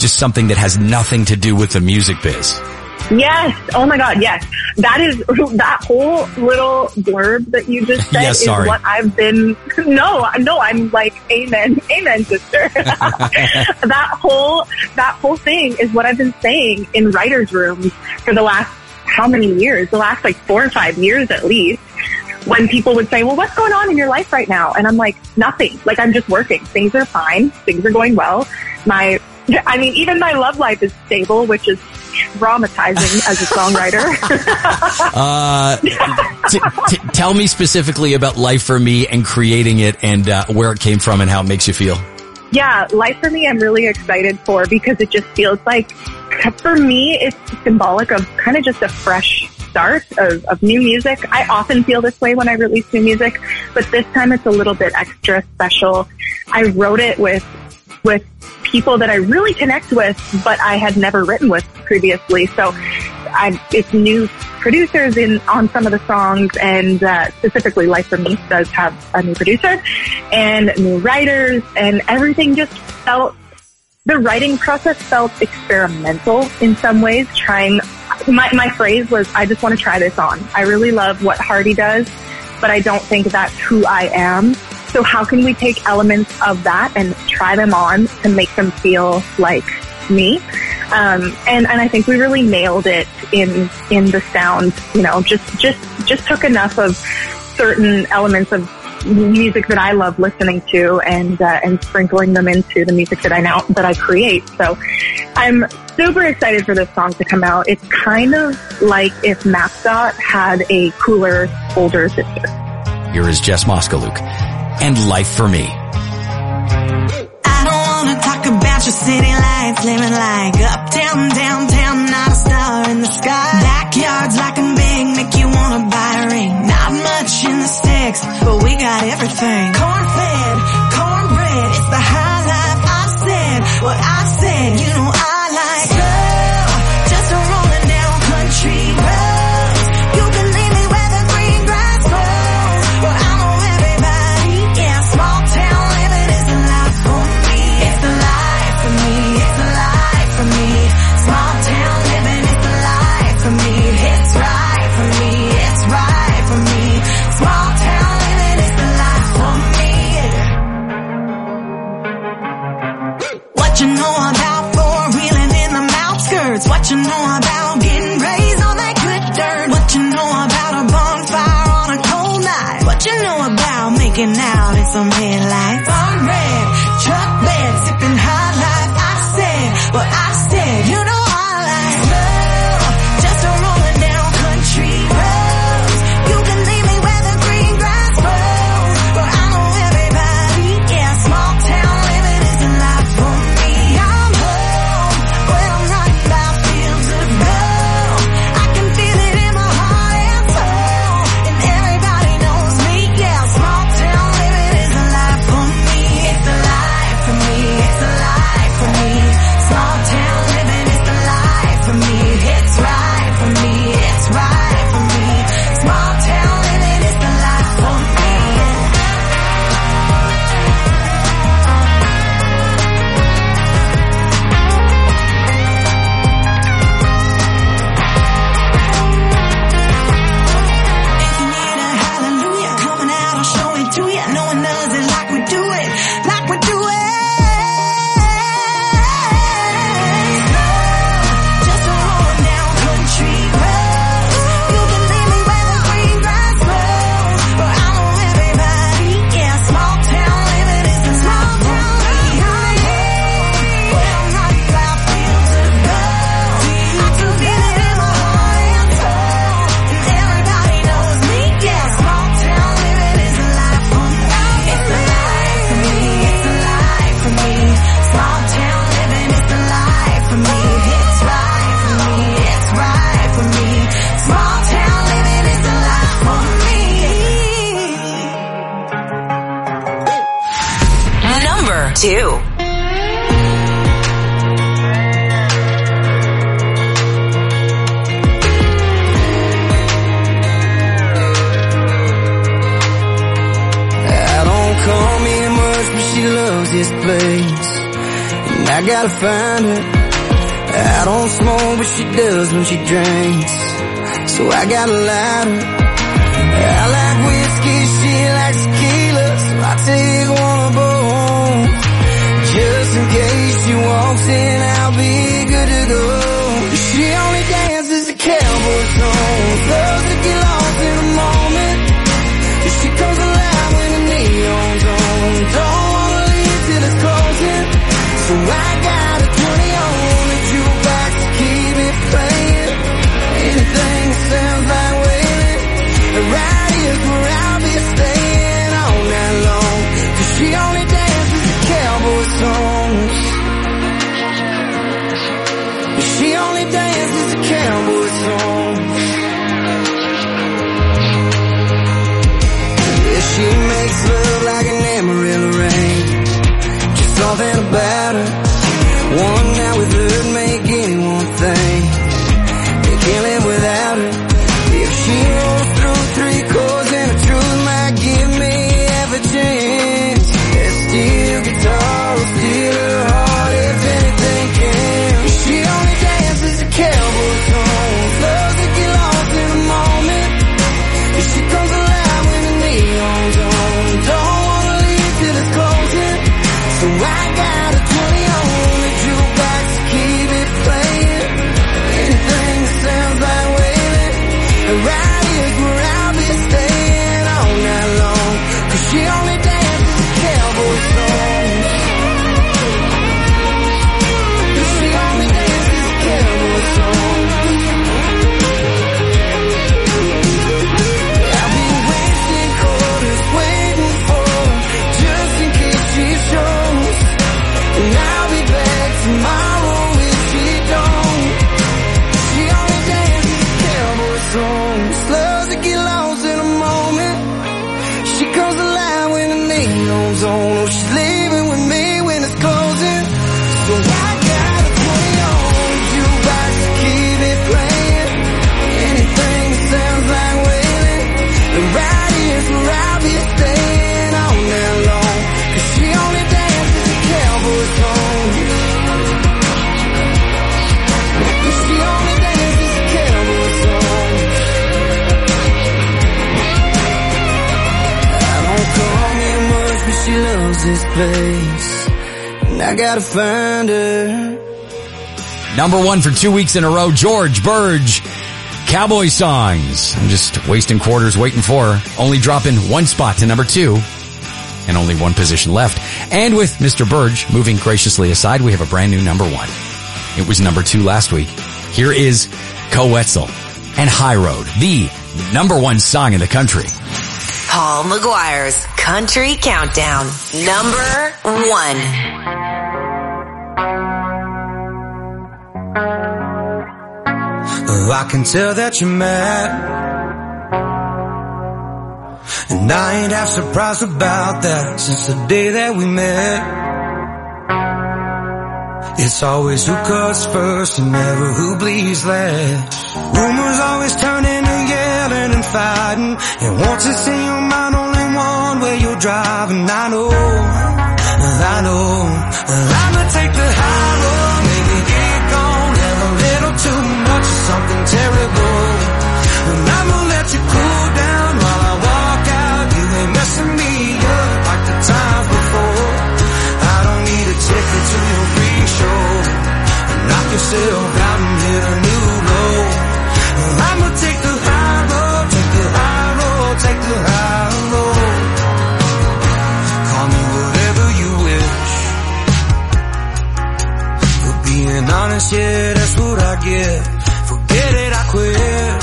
just something that has nothing to do with the music biz. Yes. Oh my God. Yes. That is, that whole little blurb that you just said Yes, is sorry. what I've been, no, no, I'm like, amen, amen, sister. that whole, that whole thing is what I've been saying in writers' rooms for the last, how many years? The last like four or five years at least. When people would say, well, what's going on in your life right now? And I'm like, nothing. Like, I'm just working. Things are fine. Things are going well. My, I mean, even my love life is stable, which is traumatizing as a songwriter. uh, t- t- tell me specifically about Life for Me and creating it and uh, where it came from and how it makes you feel. Yeah, Life for Me I'm really excited for because it just feels like, for me, it's symbolic of kind of just a fresh start of, of new music. I often feel this way when I release new music, but this time it's a little bit extra special. I wrote it with with people that I really connect with, but I had never written with previously. So I, it's new producers in on some of the songs, and uh, specifically Life for Me does have a new producer and new writers, and everything just felt, the writing process felt experimental in some ways. Trying, my, my phrase was, I just want to try this on. I really love what Hardy does, but I don't think that's who I am. So how can we take elements of that and try them on to make them feel like me? Um, and, and I think we really nailed it in, in the sound, you know, just, just, just took enough of certain elements of music that I love listening to and, uh, and sprinkling them into the music that I now, that I create. So I'm super excited for this song to come out. It's kind of like if Mapdot had a cooler, older sister. Here is Jess Moskaluk and Life for Me. I don't wanna talk about your city lights, living like uptown, downtown, not a star in the sky. Backyards like I'm big, make you wanna buy a ring. Not much in the sticks, but we got everything. Corn-fed, cornbread, it's the high life. I've said what I've said, you know I like slow, just a rolling down country roads. You can leave me where the green grass grows. Well, I know everybody, yeah, small town living is the life for me. It's the life for me, it's the life for me. Small town living is the life for me. It's right for me, it's right for me. Small town living is the life for me. What you know about four-wheeling in the outskirts? What you know about getting raised on that good dirt? What you know about a bonfire on a cold night? What you know about making out in some headlights? Barn red, truck bed, sipping high life. I said what I said, you know I like slow, just a rolling down country roads. You can leave me where the green grass grows. Well, I know everybody, yeah, small town living is the life for me. I'm home, when I'm riding by fields of gold. I can feel it in my heart and soul, and everybody knows me, yeah, small town living is the life for me. It's the life for me, it's the life for me. Small town living is the life for me. It's right for me, it's right for me. Small town living is the life for me. If you need a hallelujah coming out, I'll show it to you. No one does it like we do it, like we do it. Just a rolling down country roads. You can leave me where the green grass grows. But I know everybody, yeah, small town living is the small town living. I'm home, when I'm riding by fields of gold. I can feel it in my heart and soul, and everybody knows me, yeah, small town living is the life for me. It's the life for me, it's the life for me. Small town living is the life for me. It's right for me, it's right for me. Small town living is the life for me. Number two. I don't call me much, but she loves this place. And I gotta find her. I don't smoke, but she does when she drinks. So I got a lighter. I like whiskey, she likes tequila, so I take one of both. Just in case she walks in, I'll be good to go. She only dances to cowboy songs, loves to get lost in a moment. She comes alive when the neon's on, don't wanna leave till it's closing. So I got a twenty on the jukebox to keep it playing. Anything that sounds like wailing, right here's where I'll be staying all night long. Cause she only dances to cowboy songs. She only dances to cowboy songs. Yeah, she makes love like an Amarillo rain. Just something about her. One night with her make anyone think they can't live without her. If she rolls through three chords and the truth might give me half a chance, that steel guitar will steal her heart if anything can. She only dances to cowboy songs, loves to get lost in a moment. She comes alive when the neon's on, don't wanna leave till it's closing. So I got a twenty on the jukebox to keep it playing. Anything that sounds like wailing, right here's where I'll be staying all night long. Cause she only dances to cowboy songs. She only dances to cowboy songs. I've been wasting quarters waiting for her, just in case she shows. And I'll be back tomorrow if she don't. She only dances to cowboy songs, loves to get lost in a moment. She comes alive when the neon's on. Oh, she's leaving with me when it's closing. So I got a twenty on the jukebox to keep it playing. Anything that sounds like wailing, right here's where I'll be staying all night long. Cause she only dances to cowboy songs. She only dances to cowboy songs. I don't come here much, but she loves this place, and I gotta find her. Number one for two weeks in a row, George Burge, Cowboy Songs. I'm just wasting quarters waiting for her. Only dropping one spot to number two. And only one position left. And with Mister Burge moving graciously aside, we have a brand new number one. It was number two last week. Here is Coetzel and High Road, the number one song in the country. Paul McGuire's Country Countdown, number one. Oh, I can tell that you're mad, and I ain't half surprised about that since the day that we met. It's always who cuts first and never who bleeds last. Rumors always turn into yelling and fighting, and once it's in your mind only one way you're driving. I know, I know, I'ma take the high road, maybe get gone, have a little too much of something terrible, and I'ma let you cool down while I walk out. You ain't messing me up like the times before. I don't need a ticket to your free show. Knock yourself out and hit a new low. I'ma take the high road, take the high road, take the high road. Call me whatever you wish. For being honest, yeah, that's what I get. Forget it, I quit.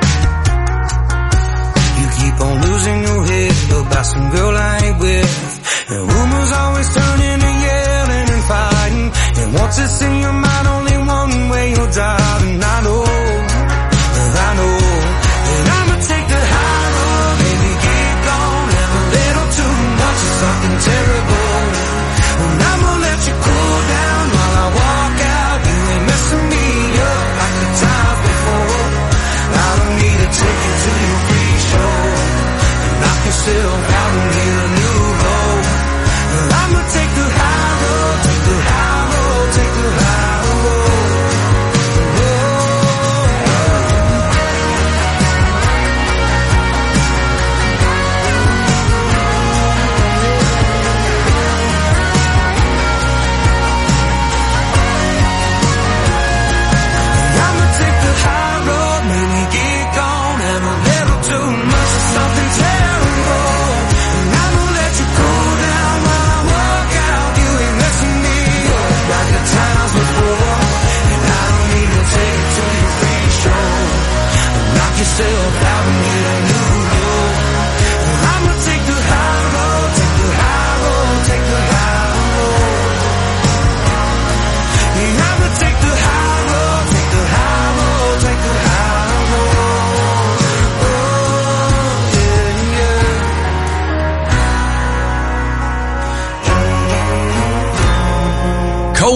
You keep on losing your head about some girl I ain't with. And rumors always turn into yelling and fighting, and once it's in your mind only one way you're driving. I know, I know, and I'ma take the high road, baby, get gone, have a little too much of something terrible, and I'ma let you cool down while I walk out. You ain't messing me up like the times before. I don't need a ticket to your free show. Knock yourself out and get a new low. I'ma take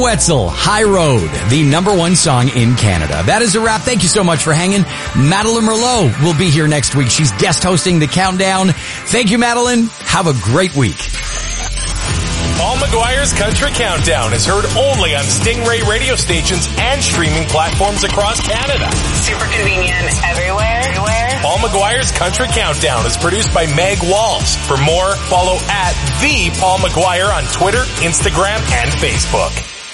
Wetzel, High Road, the number one song in Canada. That is a wrap. Thank you so much for hanging. Madeline Merlot will be here next week. She's guest hosting the Countdown. Thank you, Madeline. Have a great week. Paul McGuire's Country Countdown is heard only on Stingray radio stations and streaming platforms across Canada. Super convenient everywhere. Everywhere. Paul McGuire's Country Countdown is produced by Meg Walls. For more, follow at the Paul McGuire on Twitter, Instagram, and Facebook.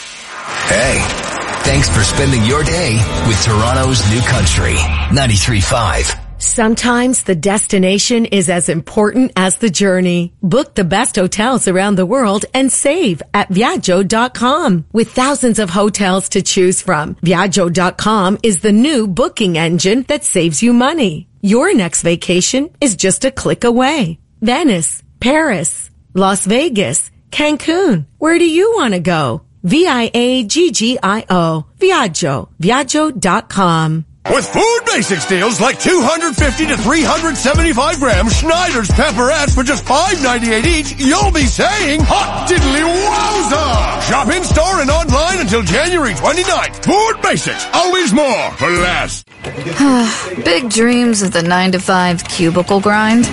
Hey, thanks for spending your day with Toronto's New Country, ninety-three point five. Sometimes the destination is as important as the journey. Book the best hotels around the world and save at Viaggio dot com. With thousands of hotels to choose from, Viaggio dot com is the new booking engine that saves you money. Your next vacation is just a click away. Venice, Paris, Las Vegas, Cancun. Where do you want to go? V I A G G I O. Viaggio. Viaggio dot com. With Food Basics deals like two hundred fifty to three hundred seventy-five gram Schneider's pepperettes for just five dollars and ninety-eight cents each, you'll be saying, hot diddly wowza! Shop in store and online until January twenty-ninth. Food Basics, always more for less. Big dreams of the nine to five cubicle grind?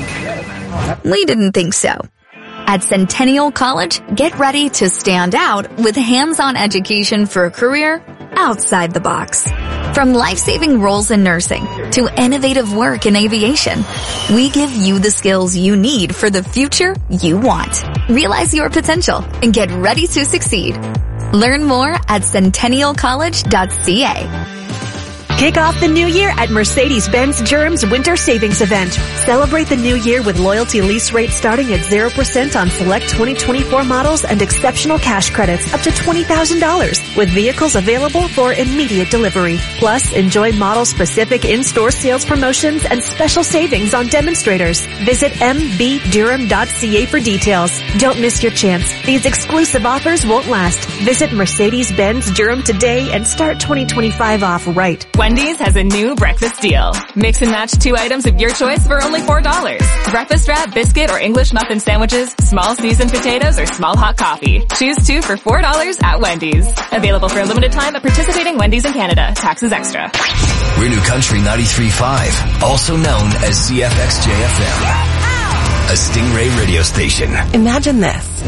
We didn't think so. At Centennial College, get ready to stand out with hands-on education for a career outside the box. From life-saving roles in nursing to innovative work in aviation, we give you the skills you need for the future you want. Realize your potential and get ready to succeed. Learn more at centennial college dot c a. Kick off the new year at Mercedes-Benz Durham's Winter Savings Event. Celebrate the new year with loyalty lease rates starting at zero percent on select twenty twenty-four models and exceptional cash credits up to twenty thousand dollars with vehicles available for immediate delivery. Plus, enjoy model-specific in-store sales promotions and special savings on demonstrators. Visit m b durham dot c a for details. Don't miss your chance. These exclusive offers won't last. Visit Mercedes-Benz Durham today and start twenty twenty-five off right. Wendy's has a new breakfast deal. Mix and match two items of your choice for only four dollars. Breakfast wrap, biscuit, or English muffin sandwiches, small seasoned potatoes, or small hot coffee. Choose two for four dollars at Wendy's. Available for a limited time at participating Wendy's in Canada. Taxes extra. We're New Country ninety-three point five, also known as C F X J F M. A Stingray radio station. Imagine this.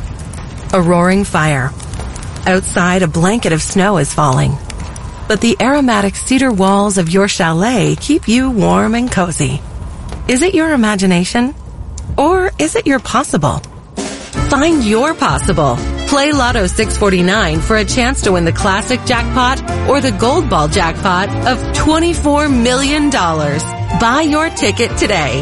A roaring fire. Outside, a blanket of snow is falling. But the aromatic cedar walls of your chalet keep you warm and cozy. Is it your imagination? Or is it your possible? Find your possible. Play Lotto six forty-nine for a chance to win the classic jackpot or the gold ball jackpot of twenty-four million dollars. Buy your ticket today.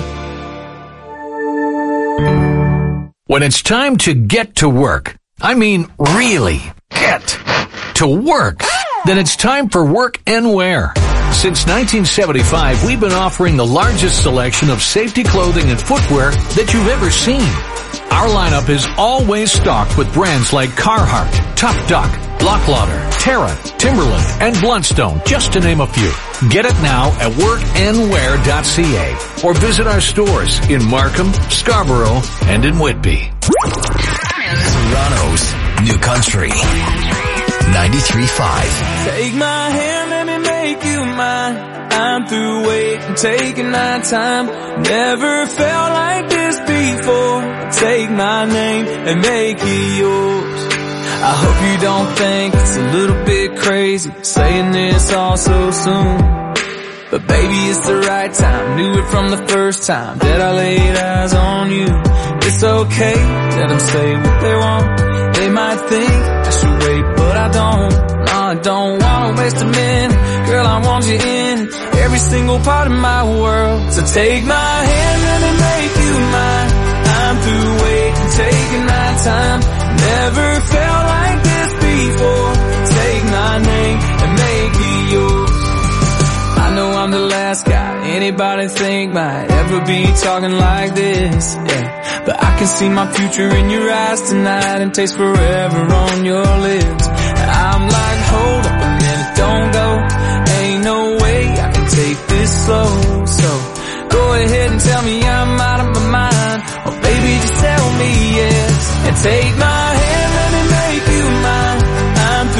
When it's time to get to work, I mean really get to work, then it's time for Work and Wear. Since nineteen seventy-five, we've been offering the largest selection of safety clothing and footwear that you've ever seen. Our lineup is always stocked with brands like Carhartt, Tough Duck, Locklauder, Terra, Timberland, and Bluntstone, just to name a few. Get it now at work and wear dot c a or visit our stores in Markham, Scarborough, and in Whitby. Toronto's New Country. ninety-three point five. Take my hand, let me make you mine. I'm through waiting, taking my time. Never felt like this before. Take my name and make it yours. I hope you don't think it's a little bit crazy saying this all so soon. But baby, it's the right time. Knew it from the first time that I laid eyes on you. It's okay, let them say what they want. They might think I should wait, but I don't. No, I don't wanna waste a minute. Girl, I want you in every single part of my world. So take my hand, let me make you mine. I'm through waiting, taking my time. Never felt like this before. Take my name and make it yours. I know I'm the last guy anybody think might ever be talking like this, yeah. But I can see my future in your eyes tonight and taste forever on your lips. I'm like, hold up a minute, don't go. Ain't no way I can take this slow. So go ahead and tell me I'm out of my mind. Oh baby, just tell me yes. And take my hand, let me make you mine. I'm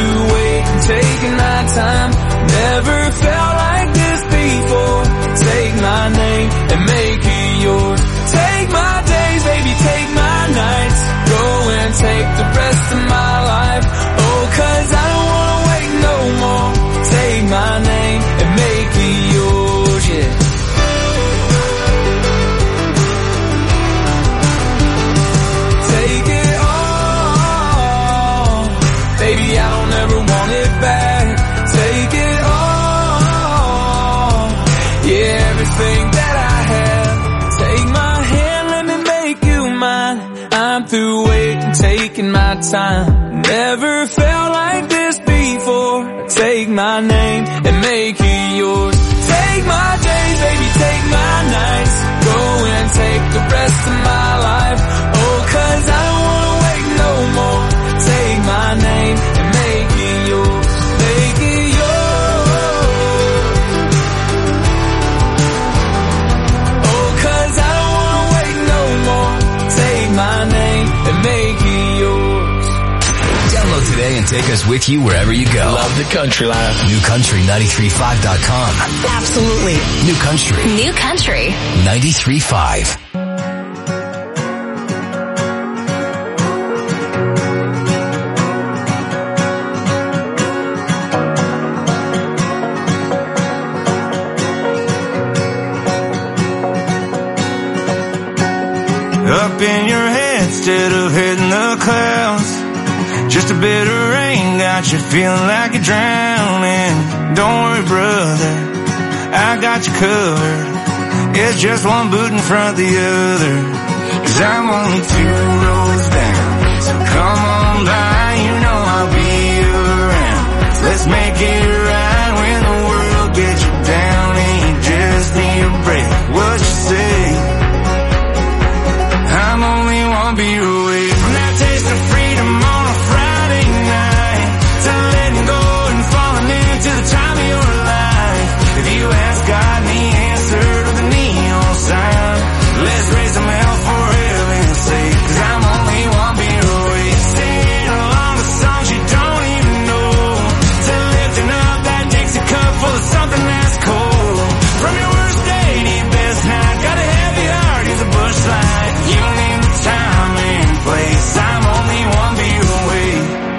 I don't ever want it back. Take it all, yeah, everything that I have. Take my hand, let me make you mine. I'm through waiting, taking my time. Never felt like this before. Take my name and make it yours. Take my days, baby, take my nights. Go and take the rest of my life. Oh, cause I don't wanna wait no more. Take my name and make it yours. Make it yours. Oh, cause I don't wanna wait no more. Take my name and make it yours. Download today and take us with you wherever you go. Love the country life. New Country nine three five dot com. Absolutely. New Country. New Country. ninety-three point five. Up in your head instead of hitting the clouds. Just a bit of rain got you feeling like you're drowning. Don't worry, brother, I got you covered. It's just one boot in front of the other. Cause I'm only two rows down. So come on by, you know I'll be around. So let's make it right when the world gets you down and you just need a break. What you say? I'm only one beer away from that taste of freedom on a Friday night, to letting go and falling into the time of your life. If you ask God and He answered with a neon sign, let's raise some hell for heaven's sake. Cause I'm only one beer away, singing along the songs you don't even know, to lifting up that Dixie cup full of something that's cold. From your worst day to your best night, got a heavy heart, he's a bush light. You name the time and place, I'm only one beer away.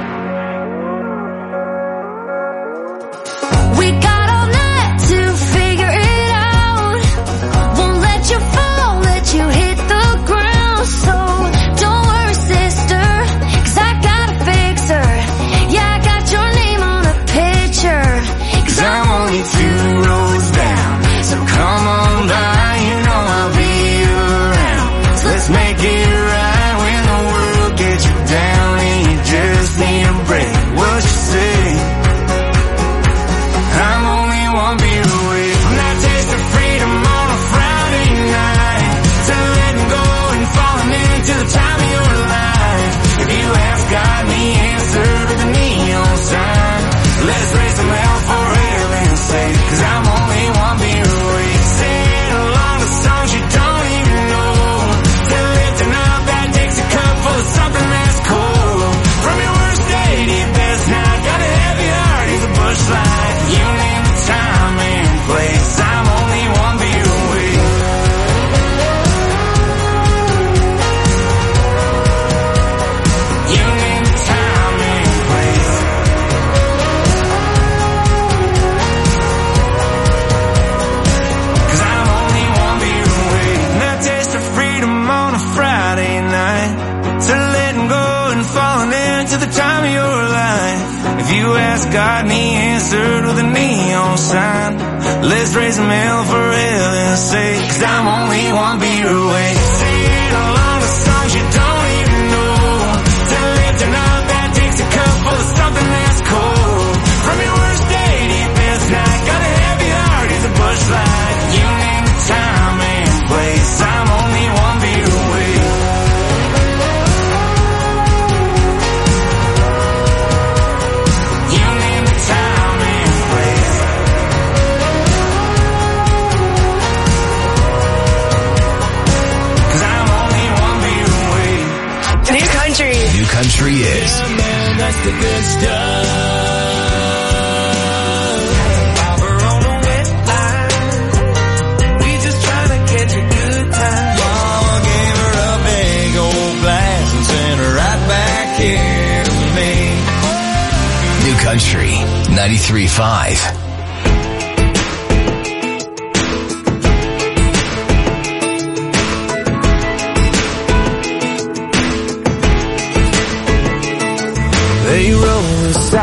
We got all night to figure it out. Won't let you fall, let you hit the ground. So don't worry, sister, cause I got a fixer. Yeah, I got your name on a picture. Cause I'm only two rows down. So come on by, you know I'll be around. So let's make it right when the world gets you down and you just need a break. What you say? I'm only one beer away from that taste of freedom on a Friday night, to letting go and falling into the time of your life. If you ask God and He answered with a neon sign, let's raise some hell for heaven's sake. Cause I'm only one beer away, singing along the songs you don't even know, to lifting up that Dixie cup full of something that's cold. From your worst day to your best night, got a heavy heart, he's a bush light. You name the time and place, I'm only one beer away. You name the time and place. Cause I'm only one beer away. That taste of freedom on a Friday night, to letting go and falling into the time of your life. If you ask God and He answered with a neon sign, let's raise some hell for heaven's sake. Cause I'm only one beer away, singing along the songs you don't even know, to lifting up that Dixie cup full of something that's cold. From your worst day to your best night, got a heavy heart, he's a bush light. You name the time and place, I'm only one beer away. You name the time and place. Cause I'm only one beer away. New Country. New Country is Yeah, man, that's the good stuff. We're on a wet line, we just trying to catch a good time. Mama gave her a big old glass and sent her right back here to me. New Country ninety-three point five. They roll us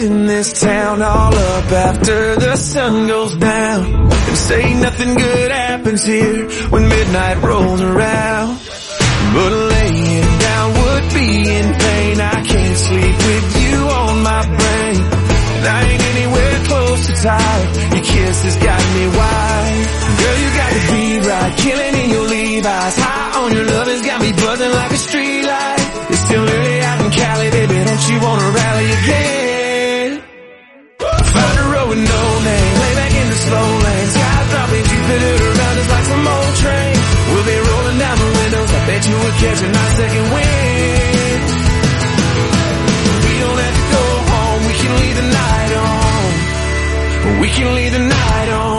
in this town all up after the sun goes down, and say nothing good happens here when midnight rolls around. But laying down would be in vain. I can't sleep with you on my brain, and I ain't anywhere close to tired. Your kiss has got me wild. Girl, you got to be right, killing in your Levi's. High on your love has got me buzzing like a street light. It's still early out in Cali, baby, don't you wanna rally again? Find a road with no name, lay back in the slow lane. Sky dropping Jupiter around us like some old train. We'll be rolling down the windows, I bet you would catch a nice second wind. We don't have to go home, we can leave the night on. We can leave the night on.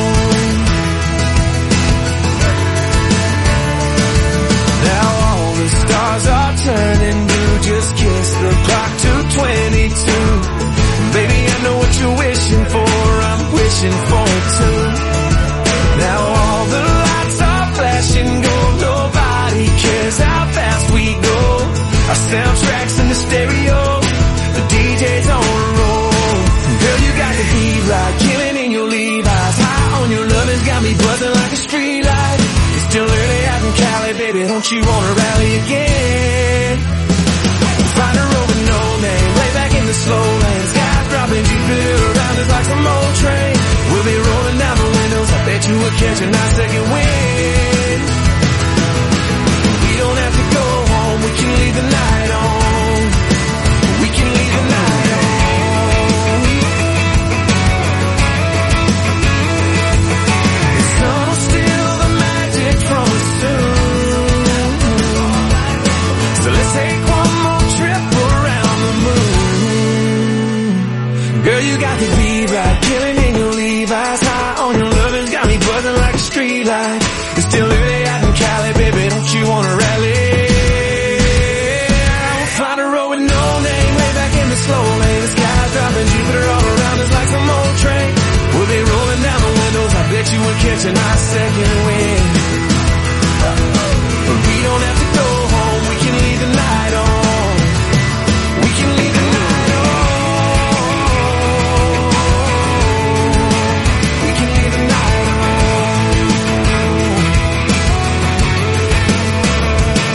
Now all the stars are turning blue, just kiss the clock to twenty-two. Baby, I know what you're wishing for, I'm wishing for it too. Now all the lights are flashing gold, nobody cares how fast we go. Our soundtracks in the stereo, the D J's on a roll. Girl, you got to be right, killing in your Levi's. High on your love has got me buzzing like a street light. It's still early out in Cali, baby, don't you wanna rally again? Find a road with no name, lay back in the slow lane. Sky dropping Jupiter around us like some old train. We'll be rolling down the windows, I bet you would catch a nice second wind. We don't have to go home, we can leave the night on. We can leave the night on. The sun will steal the magic from us soon. So let's take one more trip around the moon. Girl, you got to be right,